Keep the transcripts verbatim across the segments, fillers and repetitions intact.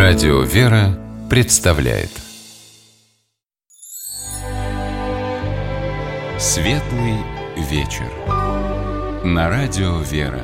Радио «Вера» представляет Светлый вечер на Радио «Вера».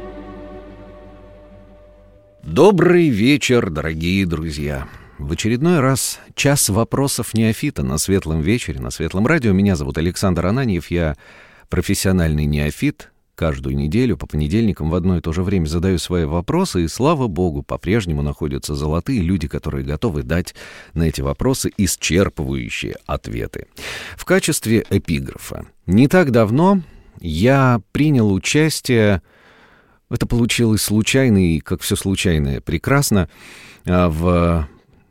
Добрый вечер, дорогие друзья! В очередной раз час вопросов неофита на Светлом вечере, на Светлом радио. Меня зовут Александр Ананьев, я профессиональный неофит. Каждую неделю по понедельникам в одно и то же время задаю свои вопросы, и, слава богу, по-прежнему находятся золотые люди, которые готовы дать на эти вопросы исчерпывающие ответы. В качестве эпиграфа. Не так давно я принял участие, это получилось случайно, и, как все случайное, прекрасно, в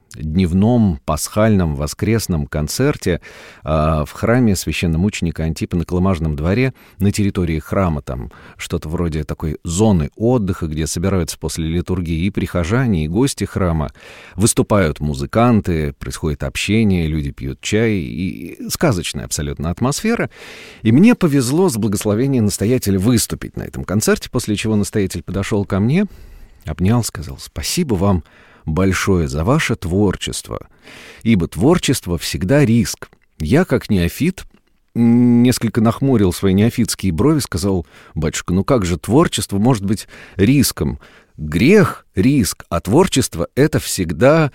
дневном пасхальном воскресном концерте э, в храме священномученика Антипа на Колымажном дворе. На территории храма там что-то вроде такой зоны отдыха, где собираются после литургии и прихожане, и гости храма. Выступают музыканты, происходит общение, люди пьют чай, и сказочная абсолютно атмосфера. И мне повезло с благословения настоятеля выступить на этом концерте, после чего настоятель подошел ко мне, обнял, сказал: «Спасибо вам большое за ваше творчество, ибо творчество всегда риск». Я, как неофит, несколько нахмурил свои неофитские брови, сказал: «Батюшка, ну как же творчество может быть риском? Грех — риск, а творчество — это всегда...»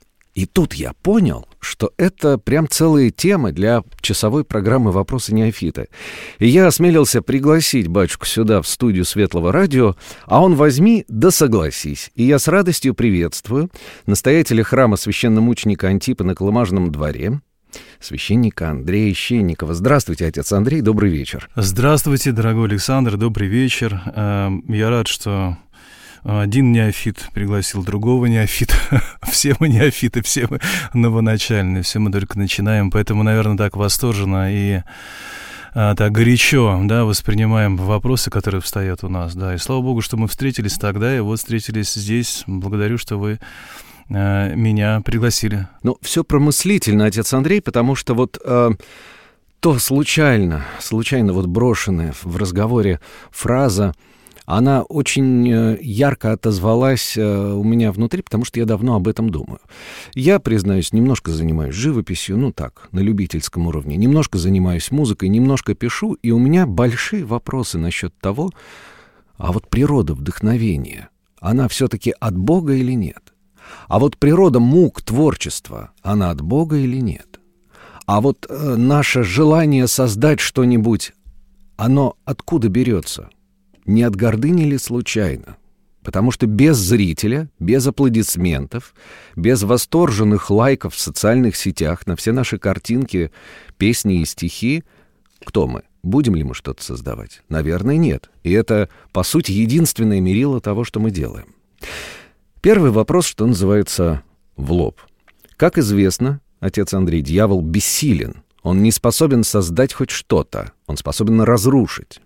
И тут я понял, что это прям целая тема для часовой программы «Вопросы неофита». И я осмелился пригласить батюшку сюда, в студию Светлого радио, а он возьми да согласись. И я с радостью приветствую настоятеля храма священномученика Антипа на Колымажном дворе, священника Андрея Щенникова. Здравствуйте, отец Андрей, добрый вечер. Здравствуйте, дорогой Александр, добрый вечер. Я рад, что... Один неофит пригласил другого неофита. Все мы неофиты, все мы новоначальные, все мы только начинаем. Поэтому, наверное, так восторженно и а, так горячо, да, воспринимаем вопросы, которые встают у нас. Да. И слава Богу, что мы встретились тогда, и вот встретились здесь. Благодарю, что вы а, меня пригласили. Ну, все промыслительно, отец Андрей, потому что вот... А... То случайно, случайно вот брошенная в разговоре фраза, она очень ярко отозвалась у меня внутри, потому что я давно об этом думаю. Я, признаюсь, немножко занимаюсь живописью, ну так, на любительском уровне, немножко занимаюсь музыкой, немножко пишу, и у меня большие вопросы насчет того, а вот природа вдохновения, она все-таки от Бога или нет? А вот природа мук творчества, она от Бога или нет? А вот э, наше желание создать что-нибудь, оно откуда берется? Не от гордыни ли случайно? Потому что без зрителя, без аплодисментов, без восторженных лайков в социальных сетях на все наши картинки, песни и стихи, кто мы? Будем ли мы что-то создавать? Наверное, нет. И это, по сути, единственное мерило того, что мы делаем. Первый вопрос, что называется, в лоб. Как известно, отец Андрей, дьявол бессилен. Он не способен создать хоть что-то. Он способен разрушить.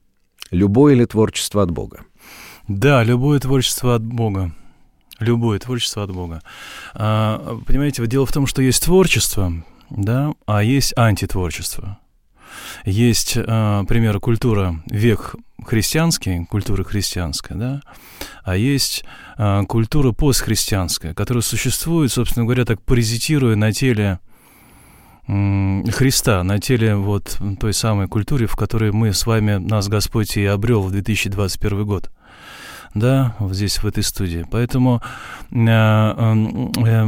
Любое ли творчество от Бога? Да, любое творчество от Бога. Любое творчество от Бога. А, понимаете, дело в том, что есть творчество, да, а есть антитворчество. Есть, а, к примеру, культура век христианский, культура христианская, да, а есть а, культура постхристианская, которая существует, собственно говоря, так паразитируя на теле Христа, на теле вот той самой культуры, в которой мы с вами, нас Господь и обрел в две тысячи двадцать первый год, да, вот здесь, в этой студии. Поэтому э, э, э,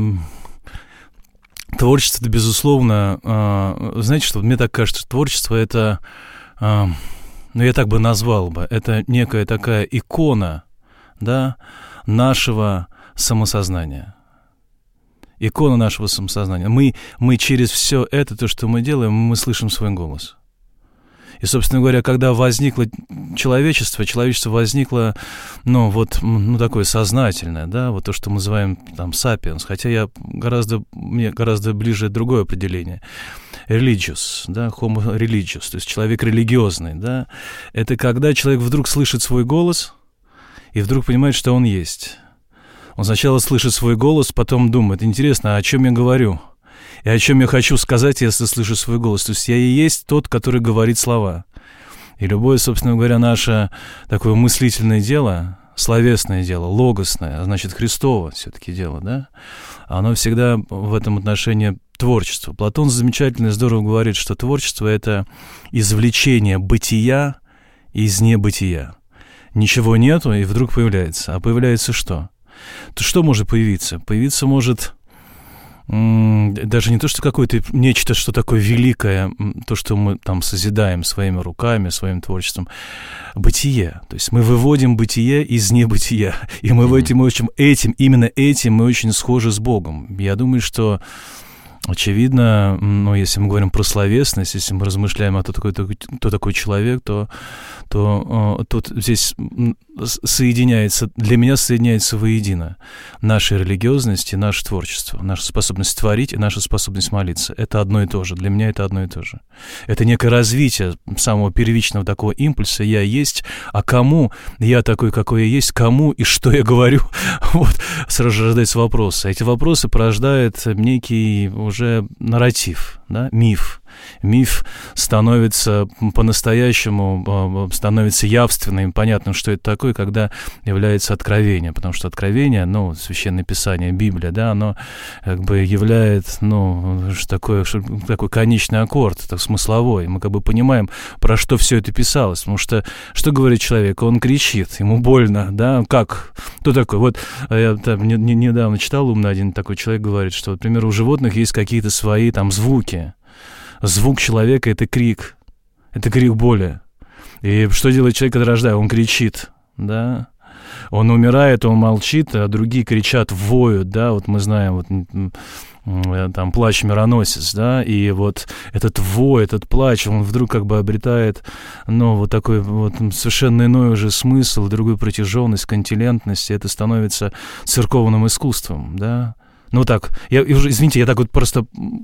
творчество, безусловно, э, знаете, что мне так кажется, творчество — это, э, ну, я так бы назвал бы, это некая такая икона, да, нашего самосознания. Икона нашего самосознания. Мы, мы через все это, то, что мы делаем, мы слышим свой голос. И, собственно говоря, когда возникло человечество, человечество возникло, ну, вот, ну, такое сознательное, да, вот то, что мы называем, там, сапиенс, хотя я гораздо, мне гораздо ближе другое определение. Religious, да, homo religious, то есть человек религиозный, да. Это когда человек вдруг слышит свой голос и вдруг понимает, что он есть. Он сначала слышит свой голос, потом думает: интересно, а о чем я говорю? И о чем я хочу сказать, если слышу свой голос? То есть я и есть тот, который говорит слова. И любое, собственно говоря, наше такое мыслительное дело, словесное дело, логосное, значит, Христово все-таки дело, да, оно всегда в этом отношении творчество. Платон замечательно и здорово говорит, что творчество — это извлечение бытия из небытия. Ничего нету, и вдруг появляется. А появляется что? То что может появиться? Появиться может м- даже не то, что какое-то нечто, что такое великое, то, что мы там созидаем своими руками, своим творчеством. Бытие. То есть мы выводим бытие из небытия. И мы mm-hmm. этим, очень, этим, именно этим мы очень схожи с Богом. Я думаю, что очевидно, ну, если мы говорим про словесность, если мы размышляем о том, кто такой, кто такой человек, то, то э, тут здесь соединяется, для меня соединяется воедино наша религиозность и наше творчество, наша способность творить и наша способность молиться. Это одно и то же. Для меня это одно и то же. Это некое развитие самого первичного такого импульса «я есть», а кому я такой, какой я есть, кому и что я говорю, вот, сразу же рождаются вопросы. Эти вопросы порождают некий уже нарратив, да, миф. Миф становится по-настоящему, становится явственным, понятным, что это такое, когда является откровение, потому что откровение, ну, Священное Писание, Библия, да, оно как бы являет, ну, такой, такой конечный аккорд, так, смысловой, мы как бы понимаем, про что все это писалось, потому что, что говорит человек, он кричит, ему больно, да, как, кто такой, вот, я там не, не, недавно читал, умный один такой человек говорит, что, например, у животных есть какие-то свои там звуки. Звук человека — это крик, это крик боли. И что делает человек, когда рождает? Он кричит, да. Он умирает, он молчит, а другие кричат, воют, да. Вот мы знаем, вот, там, плач мироносец, да, и вот этот вой, этот плач, он вдруг как бы обретает, ну, вот такой вот совершенно иной уже смысл, другую протяженность, континентность, и это становится церковным искусством, да. Ну, так, я, извините, я так вот просто...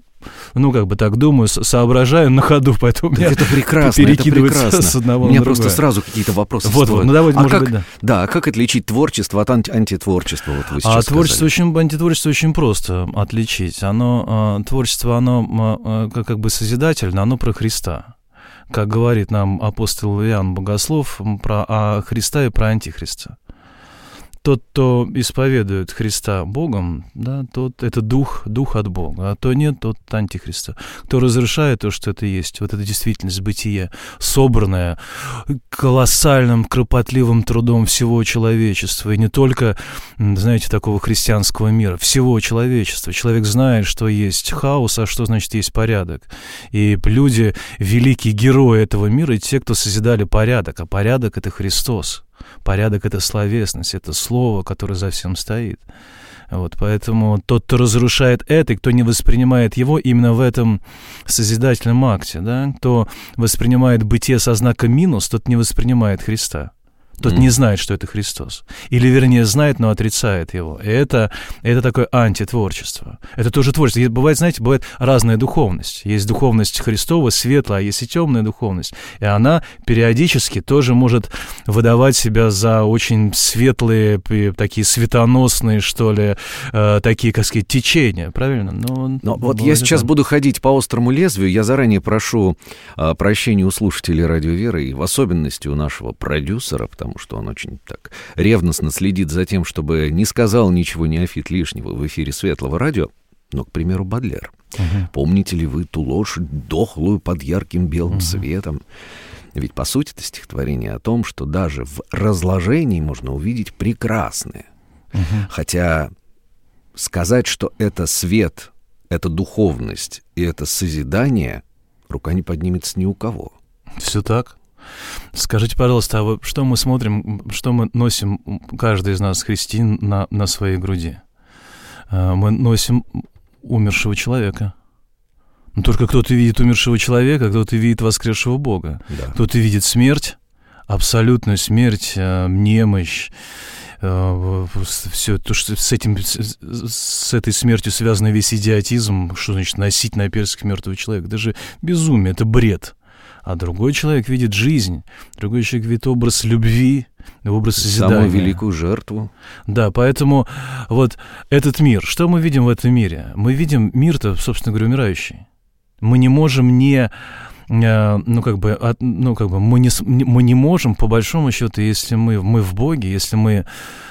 Ну, как бы так думаю, соображаю на ходу, поэтому так это прекрасно, перекидывается это прекрасно. С одного на другое. У меня просто сразу какие-то вопросы вот, вот, ну давайте, а может как, быть, да. Да, а как отличить творчество от анти- антитворчества? Вот вы сейчас а творчество очень, антитворчество очень просто отличить. Оно, творчество, оно как бы созидательно, оно про Христа. Как говорит нам апостол Иоанн Богослов, про а Христа и про Антихриста. Тот, кто исповедует Христа Богом, да, тот это дух, дух от Бога, а то нет, тот антихриста. Кто разрушает то, что это есть, вот эта действительность, бытие, собранное колоссальным, кропотливым трудом всего человечества, и не только, знаете, такого христианского мира, всего человечества. Человек знает, что есть хаос, а что значит есть порядок. И люди, великие герои этого мира, и те, кто созидали порядок, а порядок — это Христос. Порядок — это словесность, это слово, которое за всем стоит. Вот, поэтому тот, кто разрушает это, и кто не воспринимает его именно в этом созидательном акте, да, кто воспринимает бытие со знаком минус, тот не воспринимает Христа. Тот mm. не знает, что это Христос. Или, вернее, знает, но отрицает его. И это, это такое антитворчество. Это тоже творчество. И бывает, знаете, бывает разная духовность. Есть духовность Христова, светлая, а есть и темная духовность. И она периодически тоже может выдавать себя за очень светлые, такие светоносные, что ли, э, такие, как сказать, течения. Правильно? Но, но вот я сейчас там... буду ходить по острому лезвию. Я заранее прошу э, прощения у слушателей «Радио Вера», и в особенности у нашего продюсера, потому потому что он очень так ревностно следит за тем, чтобы не сказал ничего неофит лишнего в эфире Светлого радио. Но, к примеру, Бодлер. Uh-huh. Помните ли вы ту лошадь, дохлую под ярким белым uh-huh. светом? Ведь, по сути, это стихотворение о том, что даже в разложении можно увидеть прекрасное. Uh-huh. Хотя сказать, что это свет, это духовность и это созидание, рука не поднимется ни у кого. Все так. Скажите, пожалуйста, а вы, что мы смотрим, что мы носим, каждый из нас, христиан, на, на своей груди? Мы носим умершего человека. Но только кто-то видит умершего человека, кто-то видит воскресшего Бога. Да. Кто-то видит смерть, абсолютную смерть, немощь, все то, что с этим, с этой смертью связан весь идиотизм, что значит носить на перстах мертвого человека. Это же безумие, это бред. А другой человек видит жизнь, другой человек видит образ любви, образ созидания. Самую великую жертву. Да, поэтому вот этот мир, что мы видим в этом мире? Мы видим мир-то, собственно говоря, умирающий. Мы не можем не ну, как бы, от, ну, как бы мы, не, мы не можем, по большому счету, если мы, мы в Боге, если мы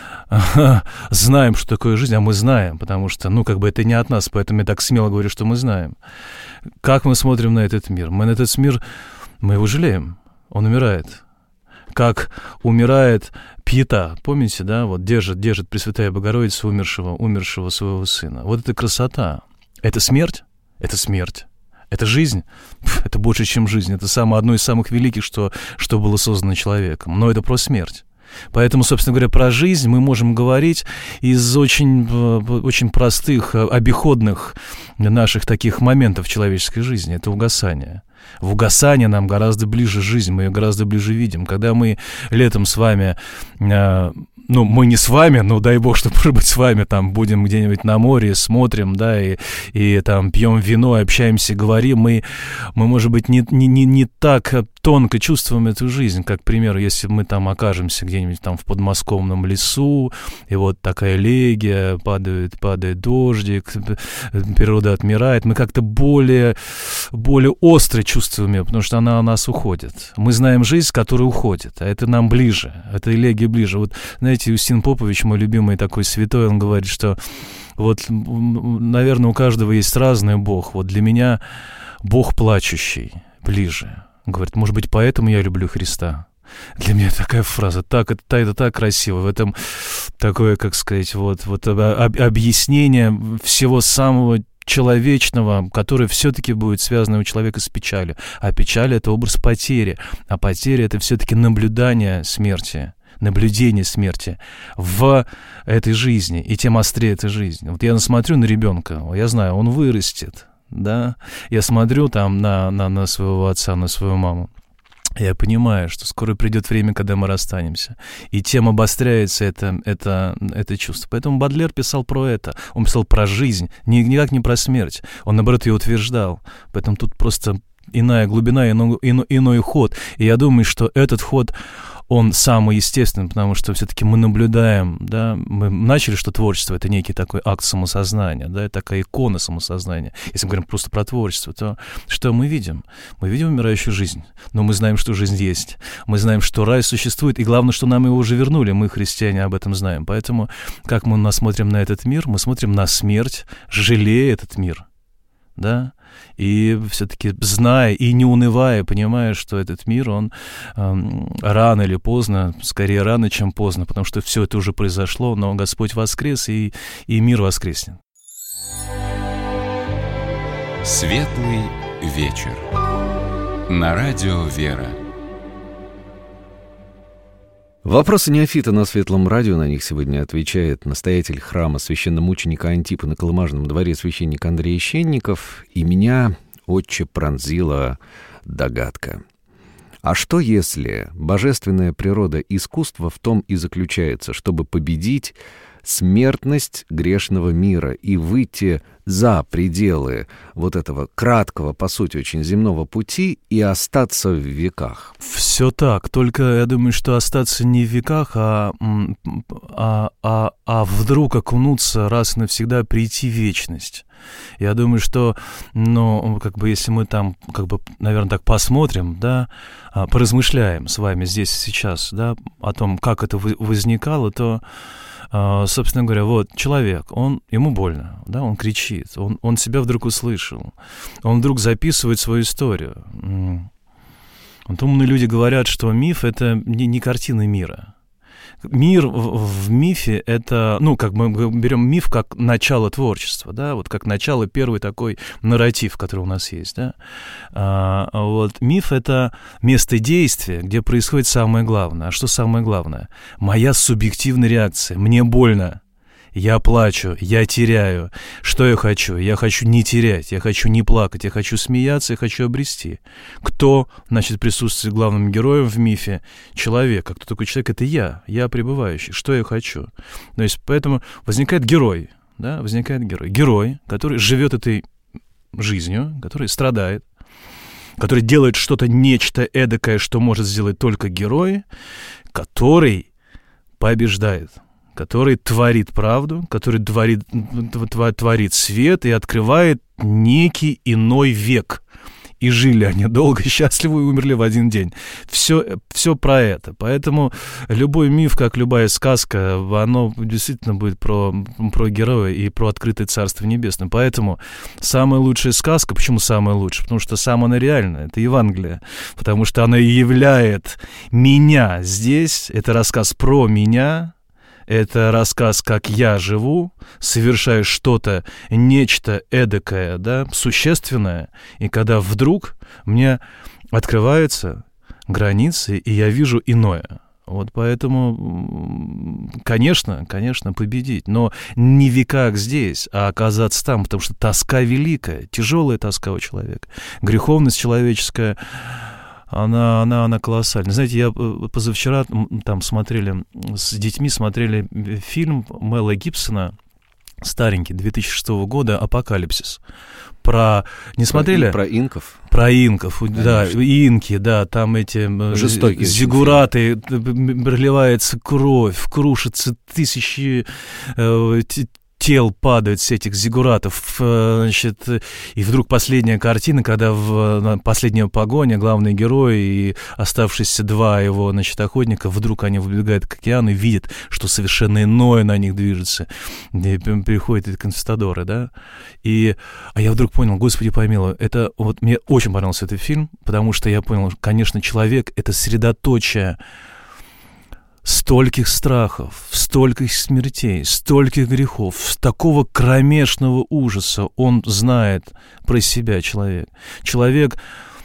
знаем, что такое жизнь, а мы знаем, потому что, ну, как бы это не от нас, поэтому я так смело говорю, что мы знаем. Как мы смотрим на этот мир? Мы на этот мир, мы его жалеем, он умирает. Как умирает Пьета, помните, да, вот держит, держит Пресвятая Богородица умершего, умершего своего сына. Вот это красота. Это смерть? Это смерть. Это жизнь? Это больше, чем жизнь. Это самое, одно из самых великих, что, что было создано человеком. Но это про смерть. Поэтому, собственно говоря, про жизнь мы можем говорить из очень, очень простых, обиходных наших таких моментов человеческой жизни. Это угасание. В угасании нам гораздо ближе жизнь, мы ее гораздо ближе видим. Когда мы летом с вами... Ну, мы не с вами, но дай бог, что, может быть, с вами там будем где-нибудь на море, смотрим, да, и, и там пьем вино, общаемся, говорим, мы, мы может быть, не, не, не, не так тонко чувствуем эту жизнь, как, к примеру, если мы там окажемся где-нибудь там в подмосковном лесу, и вот такая элегия, падает, падает дождик, природа отмирает, мы как-то более, более остро чувствуем ее, потому что она у нас уходит. Мы знаем жизнь, которая уходит, а это нам ближе, это элегия ближе. Вот, знаете, Юстин Попович, мой любимый такой святой, он говорит, что вот, наверное, у каждого есть разный Бог. Вот для меня Бог плачущий ближе. Он говорит, может быть, поэтому я люблю Христа. Для меня такая фраза, так, это, это так красиво. В этом такое, как сказать, вот, вот об, объяснение всего самого человечного, которое все-таки будет связано у человека с печалью. А печаль — это образ потери. А потеря — это все-таки наблюдание смерти. Наблюдение смерти в этой жизни, и тем острее эта жизнь. Вот я смотрю на ребенка, я знаю, он вырастет, да, я смотрю там на, на, на своего отца, на свою маму, я понимаю, что скоро придет время, когда мы расстанемся, и тем обостряется это, это, это чувство. Поэтому Бодлер писал про это, он писал про жизнь, никак не про смерть, он, наоборот, ее утверждал, поэтому тут просто иная глубина, иной, иной, иной ход, и я думаю, что этот ход, он самый естественный, потому что все-таки мы наблюдаем, да, мы начали, что творчество — это некий такой акт самосознания, да, такая икона самосознания. Если мы говорим просто про творчество, то что мы видим? Мы видим умирающую жизнь, но мы знаем, что жизнь есть, мы знаем, что рай существует, и главное, что нам его уже вернули, мы, христиане, об этом знаем. Поэтому, как мы смотрим на этот мир, мы смотрим на смерть, жалея этот мир, да, и все-таки зная и не унывая, понимая, что этот мир, он эм, рано или поздно, скорее рано, чем поздно, потому что все это уже произошло, но Господь воскрес, и, и мир воскреснет. Светлый вечер. На радио «Вера». Вопросы неофита на Светлом радио, на них сегодня отвечает настоятель храма священномученика Антипа на Колымажном дворе священник Андрей Щенников, и меня, отче, пронзила догадка. А что если божественная природа искусства в том и заключается, чтобы победить смертность грешного мира и выйти за пределы вот этого краткого, по сути, очень земного пути и остаться в веках? Все так, только я думаю, что остаться не в веках, а, а, а, а вдруг окунуться раз и навсегда, прийти в вечность. Я думаю, что, ну, как бы, если мы там, как бы, наверное, так посмотрим, да, поразмышляем с вами здесь и сейчас, да, о том, как это возникало, то, собственно говоря, вот человек, он, ему больно, да, он кричит, он, он себя вдруг услышал, он вдруг записывает свою историю. Вот умные люди говорят, что миф — это не, не картина мира. Мир в, в мифе — это, ну, как мы берем миф как начало творчества, да, вот как начало, первый такой нарратив, который у нас есть, да. А, вот миф — это место действия, где происходит самое главное. А что самое главное? Моя субъективная реакция. Мне больно. Я плачу, я теряю. Что я хочу? Я хочу не терять, я хочу не плакать, я хочу смеяться, я хочу обрести. Кто, значит, присутствует главным героем в мифе? Человек. А кто такой человек? Это я, я пребывающий. Что я хочу? То есть, поэтому возникает герой, да, возникает герой. Герой, который живет этой жизнью, который страдает, который делает что-то, нечто эдакое, что может сделать только герой, который побеждает, который творит правду, который творит, творит свет и открывает некий иной век. и жили они долго, счастливо и умерли в один день. Все, все про это. Поэтому любой миф, как любая сказка, оно действительно будет про, про героя и про открытое Царство Небесное. Поэтому самая лучшая сказка, почему самая лучшая? Потому что самая она реальная, это Евангелие. Потому что она являет меня здесь, это рассказ про меня, это рассказ, как я живу, совершаю что-то, нечто эдакое, да, существенное, и когда вдруг мне открываются границы, и я вижу иное. Вот поэтому, конечно, конечно, победить, но не в веках здесь, а оказаться там, потому что тоска великая, тяжелая тоска у человека, греховность человеческая, Она, она, она колоссальна. Знаете, я позавчера там смотрели, с детьми смотрели фильм Мэла Гибсона, старенький, две тысячи шестого года, «Апокалипсис». Про... Не смотрели? Про, про инков. Про инков, конечно. Да, инки, да, там эти жестокие зиггураты, проливается кровь, крушатся тысячи... Э, тел падают с этих зиггуратов, значит, и вдруг последняя картина, когда в последняя погоня, главный герой и оставшиеся два его, значит, охотника, вдруг они выбегают к океану и видят, что совершенно иное на них движется, и приходят эти конкистадоры, да, и, а я вдруг понял, Господи помилуй, это, вот мне очень понравился этот фильм, потому что я понял, конечно, человек — это средоточие стольких страхов, стольких смертей, стольких грехов, такого кромешного ужаса он знает про себя, человек. Человек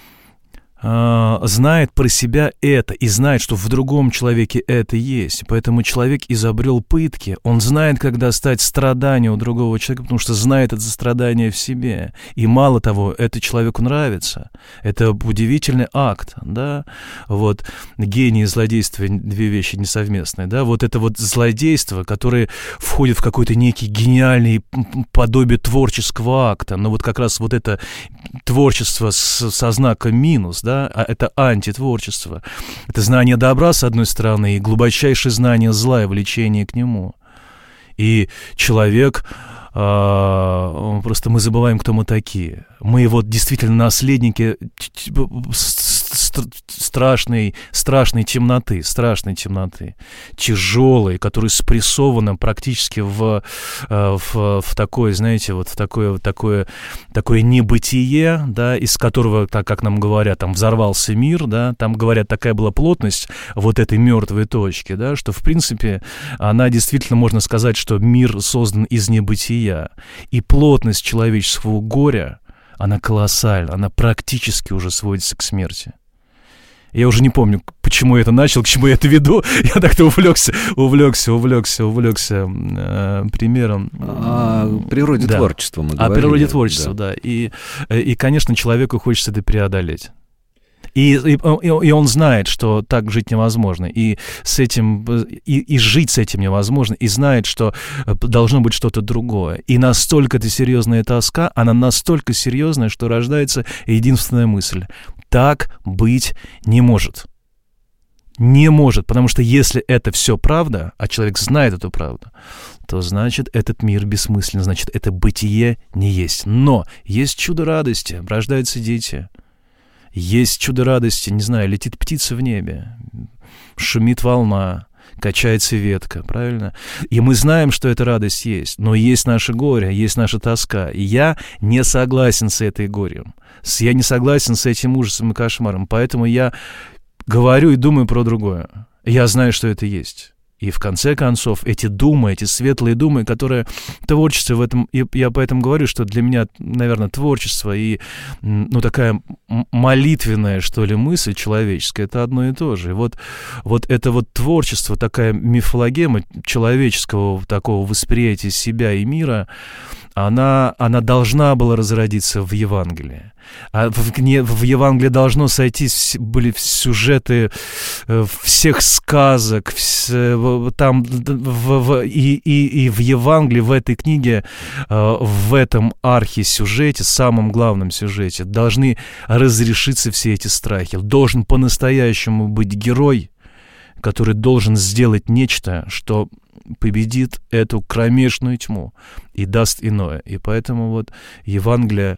э, знает про себя это и знает, что в другом человеке это есть. Поэтому человек изобрел пытки. Он знает, как достать страдания у другого человека, потому что знает это страдание в себе. И мало того, это человеку нравится. Это удивительный акт, да. Вот гений и злодейство — две вещи несовместные, да. Вот это вот злодейство, которое входит в какой-то некий гениальный подобие творческого акта. Но вот как раз вот это творчество с, со знаком минус, да, а это антитворчество. Это знание добра, с одной стороны, и глубочайшее знание зла и влечение к нему. И человек... Uh, просто мы забываем, кто мы такие. Мы вот действительно наследники страшной, страшной темноты, страшной темноты, тяжелой, которая спрессована практически в, в, в такое, знаете, вот в такое, такое, такое небытие, да, из которого, так как нам говорят, там взорвался мир, да, там говорят, такая была плотность вот этой мертвой точки, да, что в принципе она действительно, можно сказать, что мир создан из небытия. И плотность человеческого горя, она колоссальна, она практически уже сводится к смерти. Я уже не помню, почему я это начал, к чему я это веду. Я так-то увлекся, увлекся, увлекся, увлекся э, примером. О природе да. творчества мы говорили. О природе творчества, да. да. И, и, конечно, человеку хочется это преодолеть. И, и, и он знает, что так жить невозможно, и с этим и, и жить с этим невозможно, и знает, что должно быть что-то другое. И настолько это серьезная тоска, она настолько серьезная, что рождается единственная мысль: так быть не может. Не может, потому что если это все правда, а человек знает эту правду, то значит этот мир бессмыслен, значит это бытие не есть. Но есть чудо радости, рождаются дети. Есть чудо радости, не знаю, летит птица в небе, шумит волна, качается ветка, правильно? И мы знаем, что эта радость есть, но есть наше горе, есть наша тоска. И я не согласен с этой горем, я не согласен с этим ужасом и кошмаром, поэтому я говорю и думаю про другое. Я знаю, что это есть. И в конце концов, эти думы, эти светлые думы, которые творчество в этом, и я поэтому говорю, что для меня, наверное, творчество и, ну, такая молитвенная, что ли, мысль человеческая, это одно и то же. И вот, вот это вот творчество, такая мифологема человеческого такого восприятия себя и мира, она, она должна была разродиться в Евангелии. А в, в Евангелии должно сойтись были сюжеты всех сказок, вс, там в, в, и, и, и в Евангелии, в этой книге, в этом архисюжете, самом главном сюжете, должны разрешиться все эти страхи. Должен по-настоящему быть герой, который должен сделать нечто, что победит эту кромешную тьму и даст иное. И поэтому вот Евангелие,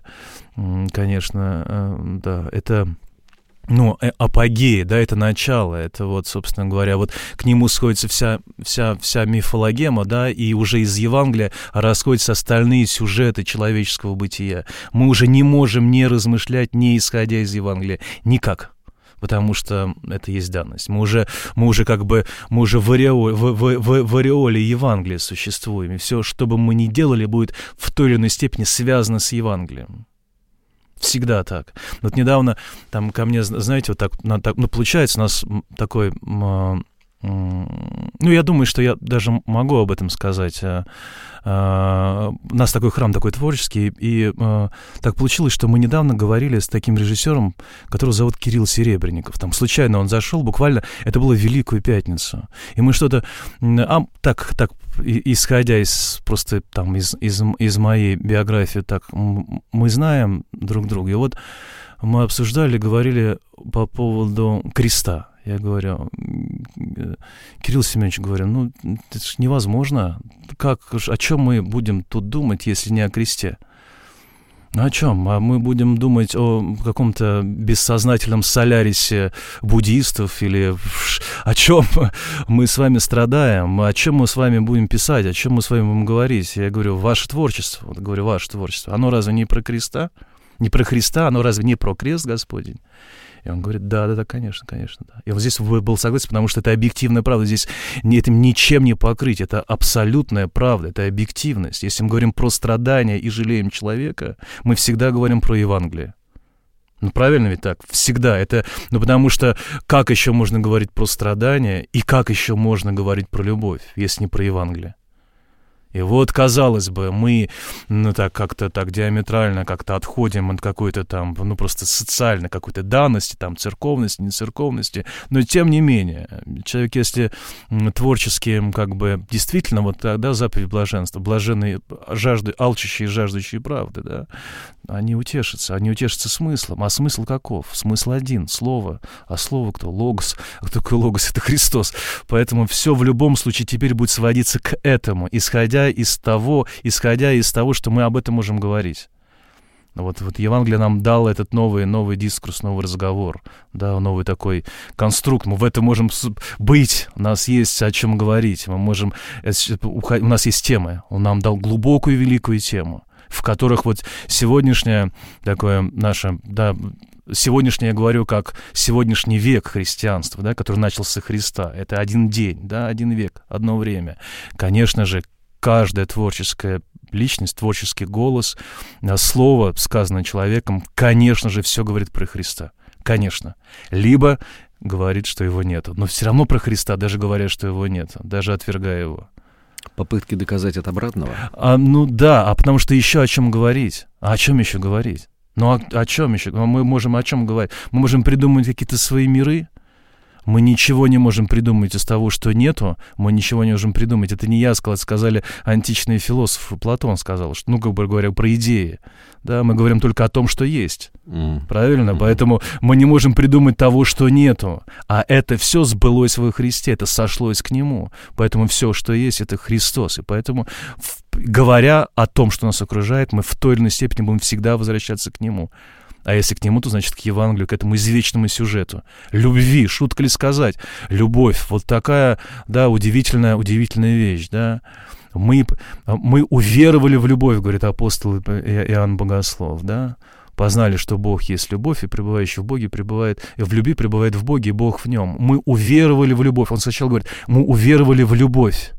конечно, да, это... Ну, апогея, да, это начало, это вот, собственно говоря, вот к нему сходится вся, вся, вся мифологема, да, и уже из Евангелия расходятся остальные сюжеты человеческого бытия. Мы уже не можем не размышлять, не исходя из Евангелия, никак, потому что это есть данность. Мы уже, мы уже как бы, мы уже в ореоле, в, в, в, в ореоле Евангелия существуем, и все, что бы мы ни делали, будет в той или иной степени связано с Евангелием. Всегда так. Вот недавно там ко мне, знаете, вот так, на, так ну, получается, у нас такой, э, э, ну, я думаю, что я даже могу об этом сказать. Э, э, у нас такой храм, такой творческий, и э, так получилось, что мы недавно говорили с таким режиссером, которого зовут Кирилл Серебренников. Там случайно он зашел, буквально, это было в Великую Пятницу. И мы что-то, а, так, так, исходя из просто там из, из, из моей биографии, так мы знаем друг друга. И вот мы обсуждали, говорили по поводу креста. Я говорю, Кирилл Семенович, говорю, ну это же невозможно. Как, о чем мы будем тут думать, если не о кресте? Ну, о чем? А мы будем думать о каком-то бессознательном солярисе буддистов или о чем мы с вами страдаем, о чем мы с вами будем писать, о чем мы с вами будем говорить? Я говорю, ваше творчество, вот говорю, ваше творчество, оно разве не про креста? Не про Христа, оно разве не про крест Господень? И он говорит, да, да, да, конечно, конечно, да. И вот здесь был согласен, потому что это объективная правда. Здесь этим ничем не покрыть. Это абсолютная правда, это объективность. Если мы говорим про страдания и жалеем человека, мы всегда говорим про Евангелие. Ну, правильно ведь так? Всегда. Это, ну, потому что как еще можно говорить про страдания и как еще можно говорить про любовь, если не про Евангелие? И вот, казалось бы, мы, ну, так как-то так диаметрально как-то отходим от какой-то там, ну, просто социальной какой-то данности, там, церковности, не церковности, но тем не менее, человек, если творчески, как бы, действительно, вот тогда заповедь блаженства, блаженные, жажды, алчущие и жаждущие правды, да, они утешатся, они утешатся смыслом. А смысл каков? Смысл один — слово. А слово кто? Логос. А кто такой логос? Это Христос. Поэтому все в любом случае теперь будет сводиться к этому, исходя из того, исходя из того, что мы об этом можем говорить. Вот, вот Евангелие нам дало этот новый, новый дискурс, новый разговор, да, новый такой конструкт. Мы в этом можем быть, у нас есть о чем говорить, мы можем, у нас есть темы, он нам дал глубокую великую тему, в которых вот сегодняшнее такое наше, да, сегодняшнее, я говорю, как сегодняшний век христианства, да, который начался с Христа, это один день, да, один век, одно время. Конечно же, каждая творческая личность, творческий голос, слово, сказанное человеком, конечно же, все говорит про Христа, конечно. Либо говорит, что его нету, но все равно про Христа, даже говоря, что его нет, даже отвергая его. Попытки доказать от обратного? А, ну да, а потому что еще о чем говорить? А о чем еще говорить? Ну о, о чем еще? Мы можем о чем говорить? Мы можем придумать какие-то свои миры. Мы ничего не можем придумать из того, что нету. Мы ничего не можем придумать. Это не я сказал, сказали античные философы. Платон сказал, что, ну, как бы говоря, про идеи. Да, мы говорим только о том, что есть. Mm. Правильно? Mm-hmm. Поэтому мы не можем придумать того, что нету. А это все сбылось во Христе, это сошлось к Нему. Поэтому все, что есть, это Христос. И поэтому, в, говоря о том, что нас окружает, мы в той или иной степени будем всегда возвращаться к Нему. А если к Нему, то, значит, к Евангелию, к этому извечному сюжету. Любви, шутка ли сказать? Любовь, вот такая, да, удивительная, удивительная вещь, да. Мы, мы уверовали в любовь, говорит апостол Иоанн Богослов, да. Познали, что Бог есть любовь, и пребывающий в Боге пребывает, и в любви пребывает в Боге, и Бог в нем. Мы уверовали в любовь. Он сначала говорит, мы уверовали в любовь.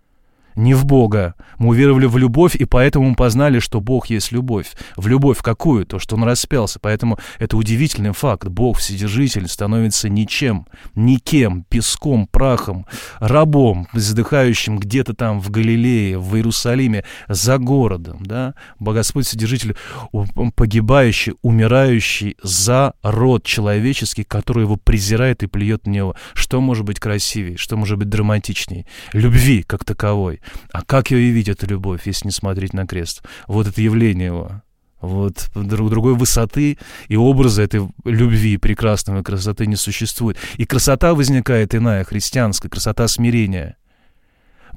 Не в Бога. Мы уверовали в любовь, и поэтому мы познали, что Бог есть любовь. В любовь какую? То, что Он распялся. Поэтому это удивительный факт. Бог, Вседержитель, становится ничем, никем, песком, прахом, рабом, задыхающим где-то там в Галилее, в Иерусалиме, за городом. Да? Господь, Вседержитель, погибающий, умирающий за род человеческий, который его презирает и плюет на него. Что может быть красивее? Что может быть драматичнее? Любви как таковой. А как ее явить, эту любовь, если не смотреть на крест? Вот это явление его. Вот другой высоты и образа этой любви прекрасной красоты не существует. И красота возникает иная, христианская, красота смирения.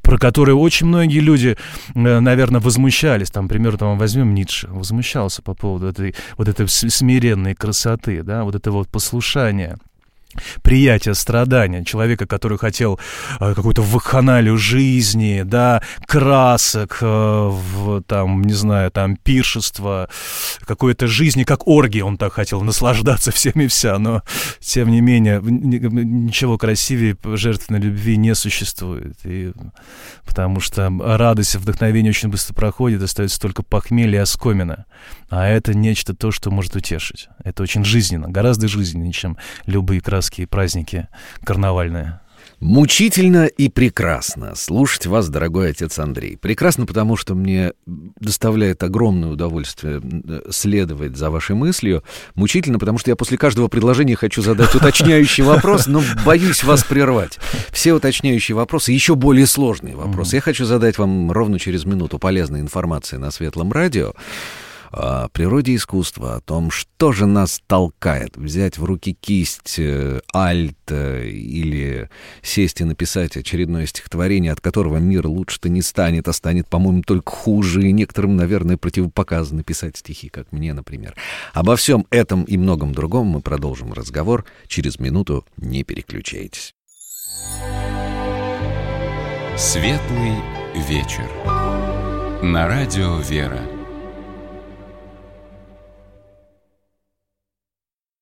про которые очень многие люди, наверное, возмущались. Там, например, там, возьмем Ницше, возмущался по поводу этой, вот этой смиренной красоты, да, вот этого вот послушания, приятие страдания человека, который хотел э, какую-то вакханалию жизни, да, красок, э, в, там, не знаю, там, пиршества, какой-то жизни, как оргии он так хотел, наслаждаться всем и вся, но, тем не менее, ничего красивее жертвенной любви не существует, и, потому что радость и вдохновение очень быстро проходит, остается только похмелье и оскомина, а это нечто то, что может утешить. Это очень жизненно, гораздо жизненнее, чем любые краски и праздники карнавальные. Мучительно и прекрасно слушать вас, дорогой отец Андрей. Прекрасно, потому что мне доставляет огромное удовольствие следовать за вашей мыслью. Мучительно, потому что я после каждого предложения хочу задать уточняющий вопрос, но боюсь вас прервать. Все уточняющие вопросы, еще более сложные вопросы, я хочу задать вам ровно через минуту полезной информации на Светлом радио о природе искусства, о том, что же нас толкает взять в руки кисть, э, альт э, или сесть и написать очередное стихотворение, от которого мир лучше-то не станет, а станет, по-моему, только хуже, и некоторым, наверное, противопоказано писать стихи, как мне, например. Обо всем этом и многом другом мы продолжим разговор через минуту. Не переключайтесь. Светлый вечер. На радио «Вера».